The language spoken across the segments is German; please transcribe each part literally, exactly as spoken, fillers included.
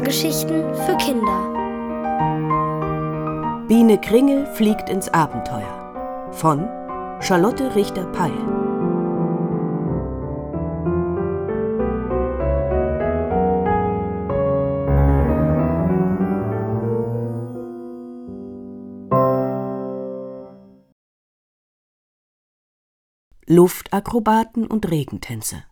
Hörgeschichten für Kinder. Biene Kringel fliegt ins Abenteuer von Charlotte Richter-Peil. Luftakrobaten und Regentänze.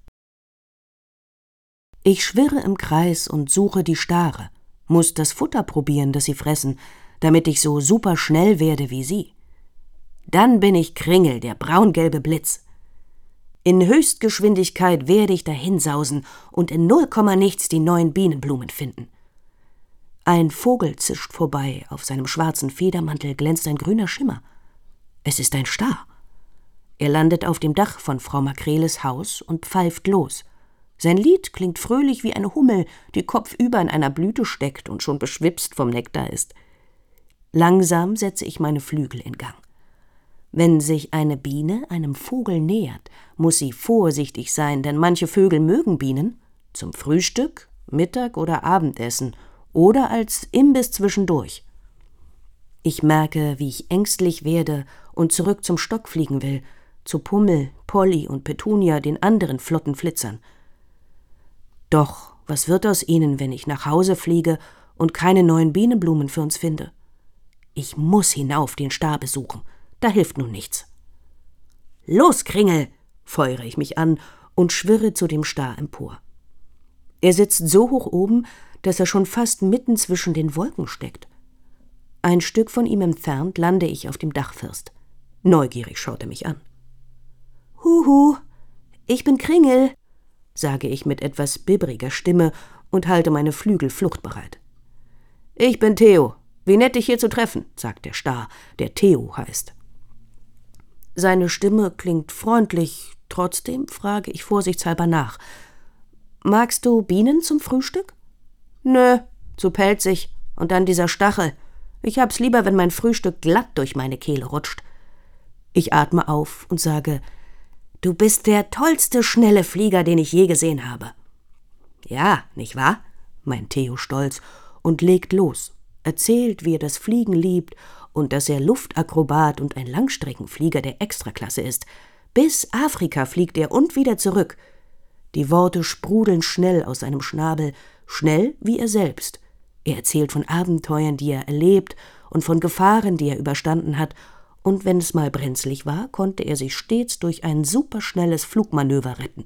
Ich schwirre im Kreis und suche die Stare, muss das Futter probieren, das sie fressen, damit ich so super schnell werde wie sie. Dann bin ich Kringel, der braungelbe Blitz. In Höchstgeschwindigkeit werde ich dahinsausen und in null Komma nichts die neuen Bienenblumen finden. Ein Vogel zischt vorbei, auf seinem schwarzen Federmantel glänzt ein grüner Schimmer. Es ist ein Star. Er landet auf dem Dach von Frau Makreles Haus und pfeift los. Sein Lied klingt fröhlich wie eine Hummel, die kopfüber in einer Blüte steckt und schon beschwipst vom Nektar ist. Langsam setze ich meine Flügel in Gang. Wenn sich eine Biene einem Vogel nähert, muss sie vorsichtig sein, denn manche Vögel mögen Bienen zum Frühstück, Mittag oder Abendessen oder als Imbiss zwischendurch. Ich merke, wie ich ängstlich werde und zurück zum Stock fliegen will, zu Pummel, Polly und Petunia, den anderen flotten Flitzern. Doch was wird aus ihnen, wenn ich nach Hause fliege und keine neuen Bienenblumen für uns finde? Ich muss hinauf den Star besuchen, da hilft nun nichts. »Los, Kringel«, feuere ich mich an und schwirre zu dem Star empor. Er sitzt so hoch oben, dass er schon fast mitten zwischen den Wolken steckt. Ein Stück von ihm entfernt lande ich auf dem Dachfirst. Neugierig schaut er mich an. »Huhu, ich bin Kringel«, sage ich mit etwas bibbriger Stimme und halte meine Flügel fluchtbereit. »Ich bin Theo. Wie nett, dich hier zu treffen«, sagt der Star, der Theo heißt. Seine Stimme klingt freundlich, trotzdem frage ich vorsichtshalber nach. »Magst du Bienen zum Frühstück?« »Nö, zu pelzig. Und dann dieser Stachel. Ich hab's lieber, wenn mein Frühstück glatt durch meine Kehle rutscht.« Ich atme auf und sage: »Du bist der tollste, schnelle Flieger, den ich je gesehen habe.« »Ja, nicht wahr?«, meint Theo stolz und legt los, erzählt, wie er das Fliegen liebt und dass er Luftakrobat und ein Langstreckenflieger der Extraklasse ist. Bis Afrika fliegt er und wieder zurück. Die Worte sprudeln schnell aus seinem Schnabel, schnell wie er selbst. Er erzählt von Abenteuern, die er erlebt und von Gefahren, die er überstanden hat. Und wenn es mal brenzlig war, konnte er sich stets durch ein superschnelles Flugmanöver retten.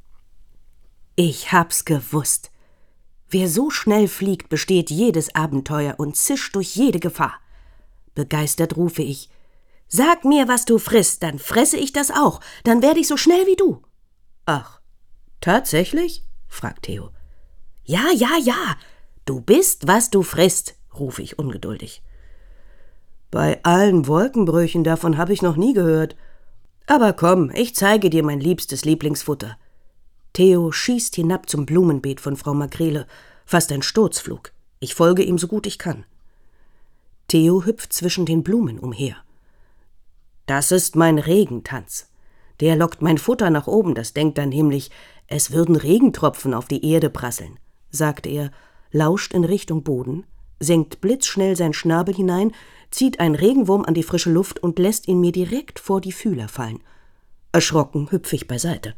Ich hab's gewusst. Wer so schnell fliegt, besteht jedes Abenteuer und zischt durch jede Gefahr. Begeistert rufe ich: »Sag mir, was du frisst, dann fresse ich das auch, dann werde ich so schnell wie du.« »Ach, tatsächlich?«, fragt Theo. »Ja, ja, ja, du bist, was du frisst«, rufe ich ungeduldig. »Bei allen Wolkenbrüchen, davon habe ich noch nie gehört. Aber komm, ich zeige dir mein liebstes Lieblingsfutter.« Theo schießt hinab zum Blumenbeet von Frau Makrele, fast ein Sturzflug. Ich folge ihm so gut ich kann. Theo hüpft zwischen den Blumen umher. »Das ist mein Regentanz. Der lockt mein Futter nach oben, das denkt dann nämlich, es würden Regentropfen auf die Erde prasseln«, sagt er, lauscht in Richtung Boden, senkt blitzschnell sein Schnabel hinein, zieht einen Regenwurm an die frische Luft und lässt ihn mir direkt vor die Fühler fallen. Erschrocken hüpfe ich beiseite.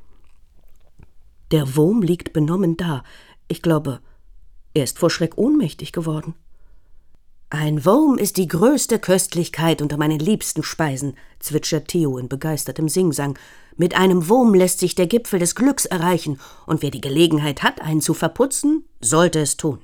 Der Wurm liegt benommen da. Ich glaube, er ist vor Schreck ohnmächtig geworden. »Ein Wurm ist die größte Köstlichkeit unter meinen liebsten Speisen«, zwitschert Theo in begeistertem Singsang. »Mit einem Wurm lässt sich der Gipfel des Glücks erreichen, und wer die Gelegenheit hat, einen zu verputzen, sollte es tun.«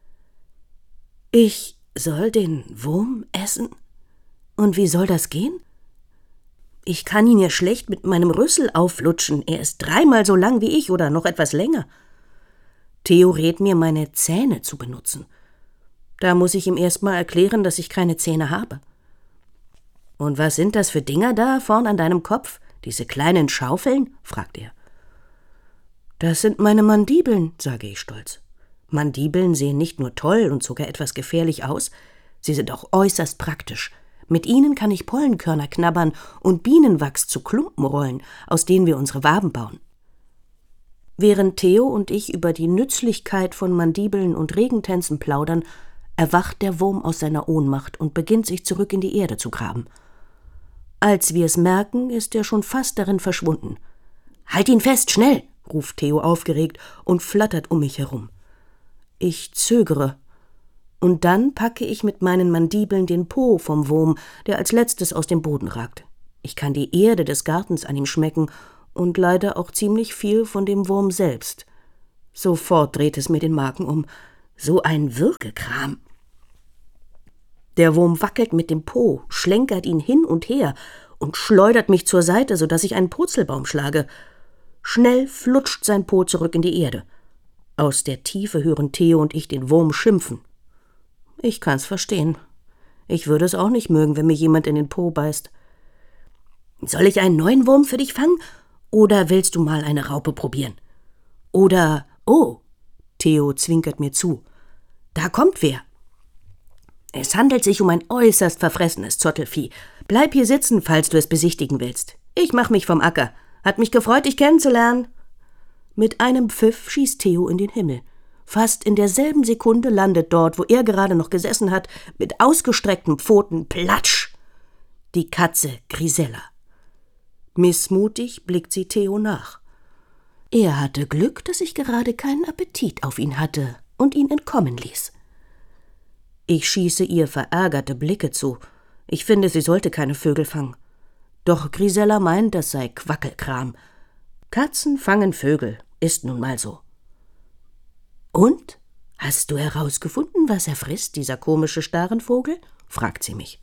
»Ich soll den Wurm essen? Und wie soll das gehen? Ich kann ihn ja schlecht mit meinem Rüssel auflutschen. Er ist dreimal so lang wie ich oder noch etwas länger.« Theo rät mir, meine Zähne zu benutzen. Da muss ich ihm erst mal erklären, dass ich keine Zähne habe. »Und was sind das für Dinger da vorn an deinem Kopf? Diese kleinen Schaufeln?«, fragt er. »Das sind meine Mandibeln«, sage ich stolz. Mandibeln sehen nicht nur toll und sogar etwas gefährlich aus, sie sind auch äußerst praktisch. Mit ihnen kann ich Pollenkörner knabbern und Bienenwachs zu Klumpen rollen, aus denen wir unsere Waben bauen. Während Theo und ich über die Nützlichkeit von Mandibeln und Regentänzen plaudern, erwacht der Wurm aus seiner Ohnmacht und beginnt sich zurück in die Erde zu graben. Als wir es merken, ist er schon fast darin verschwunden. »Halt ihn fest, schnell!« ruft Theo aufgeregt und flattert um mich herum. Ich zögere. Und dann packe ich mit meinen Mandibeln den Po vom Wurm, der als letztes aus dem Boden ragt. Ich kann die Erde des Gartens an ihm schmecken und leider auch ziemlich viel von dem Wurm selbst. Sofort dreht es mir den Magen um. So ein Würgekram. Der Wurm wackelt mit dem Po, schlenkert ihn hin und her und schleudert mich zur Seite, sodass ich einen Purzelbaum schlage. Schnell flutscht sein Po zurück in die Erde. Aus der Tiefe hören Theo und ich den Wurm schimpfen. Ich kann's verstehen. Ich würde es auch nicht mögen, wenn mir jemand in den Po beißt. »Soll ich einen neuen Wurm für dich fangen? Oder willst du mal eine Raupe probieren? Oder, oh«, Theo zwinkert mir zu, »da kommt wer. Es handelt sich um ein äußerst verfressenes Zottelvieh. Bleib hier sitzen, falls du es besichtigen willst. Ich mach mich vom Acker. Hat mich gefreut, dich kennenzulernen.« Mit einem Pfiff schießt Theo in den Himmel. Fast in derselben Sekunde landet dort, wo er gerade noch gesessen hat, mit ausgestreckten Pfoten, platsch, die Katze Grisella. Missmutig blickt sie Theo nach. Er hatte Glück, dass ich gerade keinen Appetit auf ihn hatte und ihn entkommen ließ. Ich schieße ihr verärgerte Blicke zu. Ich finde, sie sollte keine Vögel fangen. Doch Grisella meint, das sei Quackelkram. Katzen fangen Vögel, ist nun mal so. »Und? Hast du herausgefunden, was er frisst, dieser komische Starenvogel?« fragt sie mich.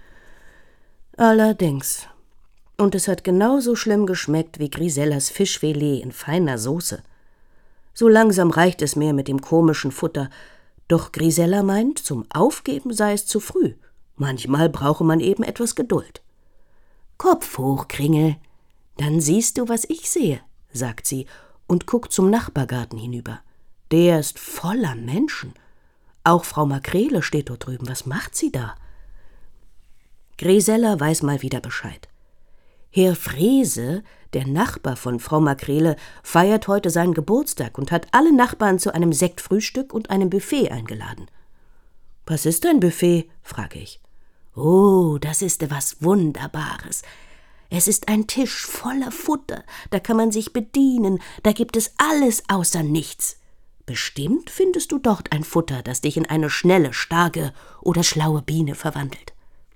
Allerdings. Und es hat genauso schlimm geschmeckt wie Grisellas Fischfilet in feiner Soße. So langsam reicht es mir mit dem komischen Futter. Doch Grisella meint, zum Aufgeben sei es zu früh. Manchmal brauche man eben etwas Geduld. »Kopf hoch, Kringel, dann siehst du, was ich sehe«, sagt sie und guckt zum Nachbargarten hinüber. Der ist voller Menschen. Auch Frau Makrele steht dort drüben. Was macht sie da? Grisella weiß mal wieder Bescheid. Herr Frese, der Nachbar von Frau Makrele, feiert heute seinen Geburtstag und hat alle Nachbarn zu einem Sektfrühstück und einem Buffet eingeladen. »Was ist ein Buffet?« frage ich. »Oh, das ist was Wunderbares. Es ist ein Tisch voller Futter, da kann man sich bedienen, da gibt es alles außer nichts. Bestimmt findest du dort ein Futter, das dich in eine schnelle, starke oder schlaue Biene verwandelt.«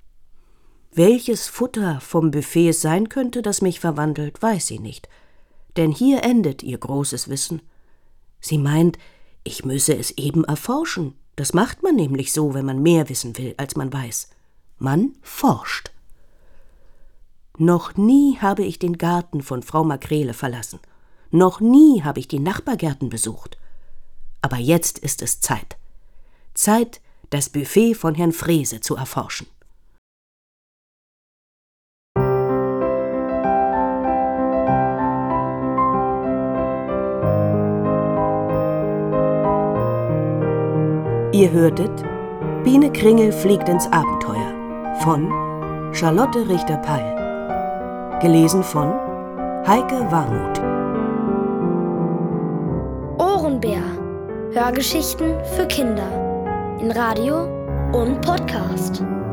Welches Futter vom Buffet es sein könnte, das mich verwandelt, weiß sie nicht. Denn hier endet ihr großes Wissen. Sie meint, ich müsse es eben erforschen. Das macht man nämlich so, wenn man mehr wissen will, als man weiß. Man forscht. Noch nie habe ich den Garten von Frau Makrele verlassen. Noch nie habe ich die Nachbargärten besucht. Aber jetzt ist es Zeit. Zeit, das Buffet von Herrn Frese zu erforschen. Ihr hörtet Biene Kringel fliegt ins Abenteuer von Charlotte Richter-Peil. Gelesen von Heike Warmuth. Ohrenbär. Hörgeschichten für Kinder. In Radio und Podcast.